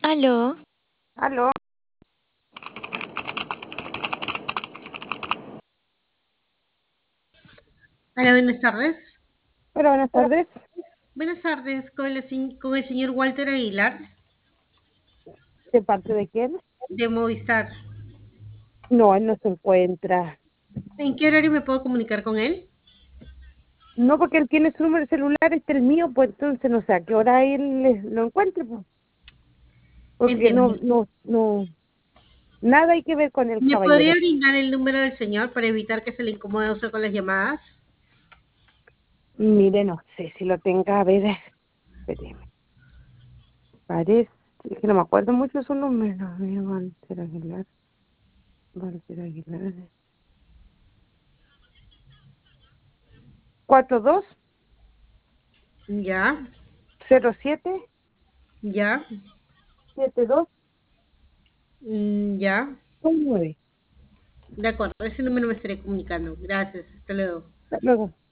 Aló, Aló, Hola, buenas tardes. hola, buenas tardes. Buenas tardes con el señor Walter Aguilar ¿De parte de quién? de Movistar. No, él no se encuentra. ¿En qué horario me puedo comunicar con él? No, porque él tiene su número de celular, este es el mío, pues entonces no sé a qué hora él lo encuentre, pues. Porque Entiendo. nada hay que ver con el ¿Me podría caballero. brindar el número del señor para evitar que se le incomode a usted con las llamadas? Mire, no sé si lo tenga, a ver, espéreme. Parece, es que no me acuerdo mucho su número. A ver, Walter Aguilar. 42 Ya, 07 ya, 72 ya. 9. De acuerdo, ese número me estaré comunicando. Gracias, hasta luego. Hasta luego.